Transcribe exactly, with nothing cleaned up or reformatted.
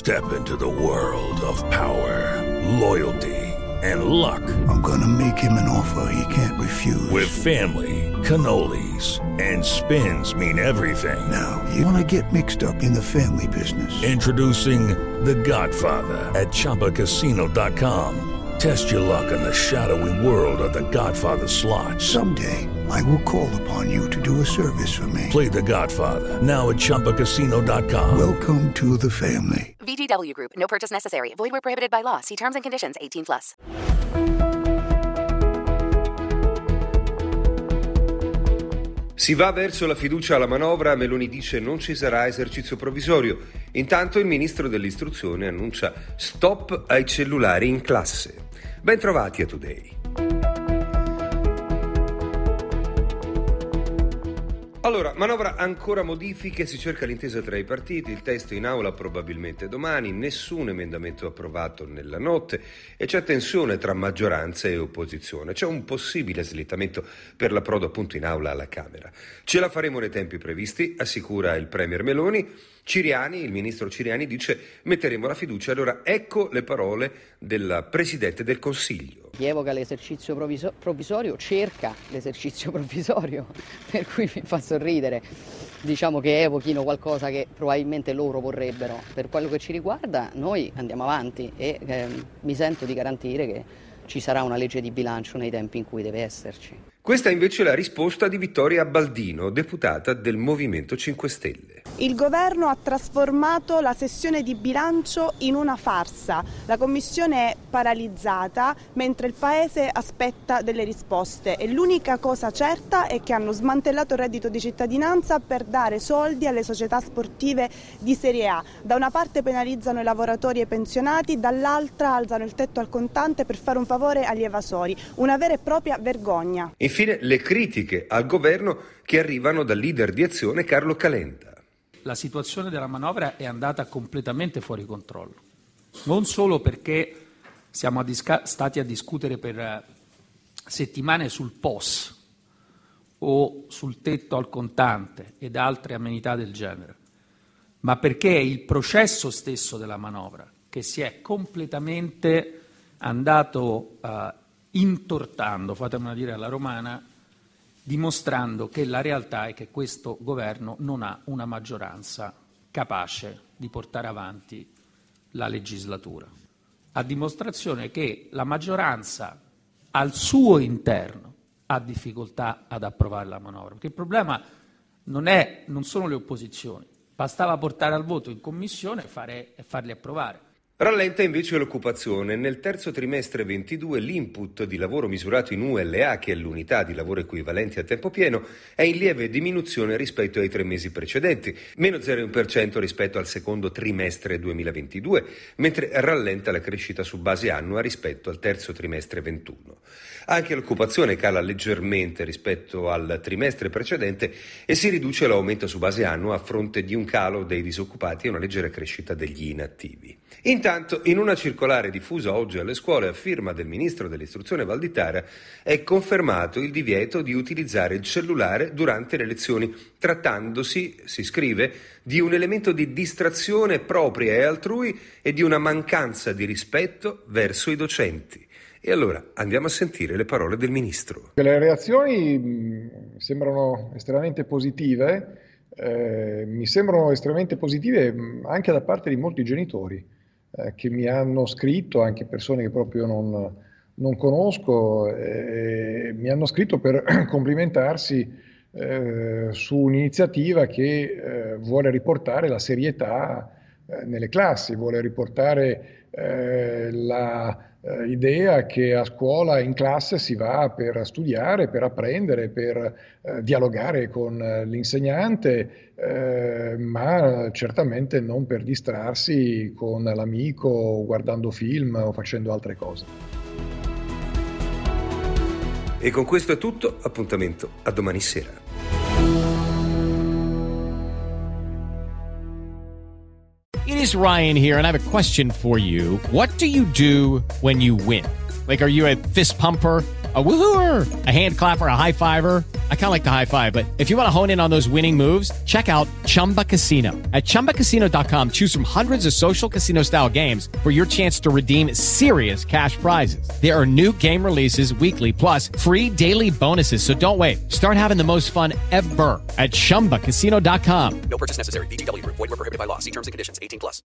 Step into the world of power, loyalty, and luck. I'm gonna make him an offer he can't refuse. With family, cannolis, and spins mean everything. Now, you wanna get mixed up in the family business. Introducing The Godfather at Chumba Casino dot com. Test your luck in the shadowy world of The Godfather slot. Someday, I will call upon you to do a service for me. Play The Godfather, now at Chumba Casino dot com. Welcome to the family. V G W Group. No purchase necessary. Void where prohibited by law. See terms and conditions. eighteen plus. Si va verso la fiducia alla manovra, Meloni dice non ci sarà esercizio provvisorio. Intanto il ministro dell'istruzione annuncia stop ai cellulari in classe. Bentrovati a Today. Allora, manovra ancora modifiche, si cerca l'intesa tra i partiti, il testo in aula probabilmente domani, nessun emendamento approvato nella notte e c'è tensione tra maggioranza e opposizione. C'è un possibile slittamento per l'approdo appunto in aula alla Camera. Ce la faremo nei tempi previsti, assicura il premier Meloni. Ciriani, il ministro Ciriani dice metteremo la fiducia. Allora ecco le parole del Presidente del Consiglio. Chi evoca l'esercizio provviso- provvisorio cerca l'esercizio provvisorio, per cui mi fa sorridere. Diciamo che evochino qualcosa che probabilmente loro vorrebbero. Per quello che ci riguarda noi andiamo avanti e eh, mi sento di garantire che ci sarà una legge di bilancio nei tempi in cui deve esserci. Questa invece è la risposta di Vittoria Baldino, deputata del Movimento cinque Stelle. Il governo ha trasformato la sessione di bilancio in una farsa. La commissione è paralizzata mentre il paese aspetta delle risposte e l'unica cosa certa è che hanno smantellato il reddito di cittadinanza per dare soldi alle società sportive di Serie A. Da una parte penalizzano i lavoratori e i pensionati, dall'altra alzano il tetto al contante per fare un favore agli evasori. Una vera e propria vergogna. Infine le critiche al governo che arrivano dal leader di Azione Carlo Calenda. La situazione della manovra è andata completamente fuori controllo, non solo perché siamo a disca- stati a discutere per settimane sul P O S o sul tetto al contante ed altre amenità del genere, ma perché è il processo stesso della manovra che si è completamente andato uh, intortando, fatemela dire alla romana, dimostrando che la realtà è che questo governo non ha una maggioranza capace di portare avanti la legislatura. A dimostrazione che la maggioranza al suo interno ha difficoltà ad approvare la manovra, perché il problema non è, non sono le opposizioni, bastava portare al voto in commissione e, fare, e farli approvare. Rallenta invece l'occupazione. Nel terzo trimestre ventidue l'input di lavoro misurato in U L A, che è l'unità di lavoro equivalente a tempo pieno, è in lieve diminuzione rispetto ai tre mesi precedenti, meno zero virgola uno per cento rispetto al secondo trimestre duemilaventidue, mentre rallenta la crescita su base annua rispetto al terzo trimestre ventuno. Anche l'occupazione cala leggermente rispetto al trimestre precedente e si riduce l'aumento su base annua a fronte di un calo dei disoccupati e una leggera crescita degli inattivi. Intanto, in una circolare diffusa oggi alle scuole a firma del ministro dell'istruzione Valditara è confermato il divieto di utilizzare il cellulare durante le lezioni, trattandosi, si scrive, di un elemento di distrazione propria e altrui e di una mancanza di rispetto verso i docenti. E allora andiamo a sentire le parole del ministro. Le reazioni mh, sembrano estremamente positive, eh, mi sembrano estremamente positive mh, anche da parte di molti genitori eh, che mi hanno scritto, anche persone che proprio non, non conosco, eh, mi hanno scritto per complimentarsi eh, su un'iniziativa che eh, vuole riportare la serietà eh, nelle classi, vuole riportare eh, la Uh, idea che a scuola, in classe, si va per studiare, per apprendere, per uh, dialogare con uh, l'insegnante, uh, ma certamente non per distrarsi con l'amico, guardando film o facendo altre cose. E con questo è tutto, appuntamento a domani sera. It is Ryan here, and I have a question for you. What do you do when you win? Like, are you a fist pumper, a woohooer, a hand clapper, a high fiver? I kind of like the high five, but if you want to hone in on those winning moves, check out Chumba Casino. At chumba casino dot com, choose from hundreds of social casino style games for your chance to redeem serious cash prizes. There are new game releases weekly, plus free daily bonuses. So don't wait. Start having the most fun ever at chumba casino dot com. No purchase necessary. V G W Group. Void where prohibited by law. See terms and conditions. eighteen plus.